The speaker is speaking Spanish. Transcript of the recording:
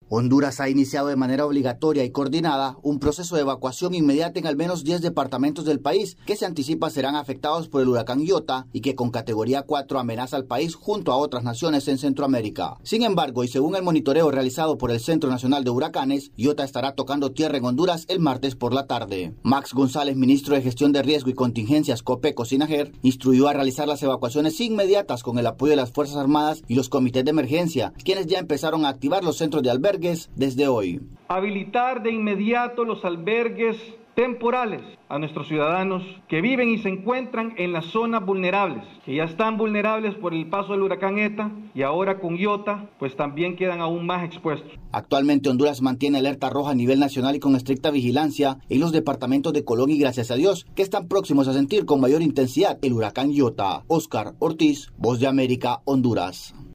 Honduras ha iniciado de manera obligatoria y coordinada un proceso de evacuación inmediata en al menos 10 departamentos del país que se anticipa serán afectados por el huracán Iota y que con categoría 4 amenaza al país junto a otras naciones en Centroamérica. Sin embargo, y según el monitoreo realizado por el Centro Nacional de Huracanes, Iota estará tocando tierra en Honduras el martes por la tarde. Max González, ministro de Gestión de Riesgo y Contingencias COPECO-SINAGER, instruyó a realizar las evacuaciones inmediatas con el apoyo de las Fuerzas Armadas y los comités de emergencia, quienes ya empezaron a activar los centros de albergues desde hoy. Habilitar de inmediato los albergues temporales a nuestros ciudadanos que viven y se encuentran en las zonas vulnerables, que ya están vulnerables por el paso del huracán ETA y ahora con Iota, pues también quedan aún más expuestos. Actualmente Honduras mantiene alerta roja a nivel nacional y con estricta vigilancia en los departamentos de Colón y Gracias a Dios, que están próximos a sentir con mayor intensidad el huracán Iota. Oscar Ortiz, Voz de América, Honduras.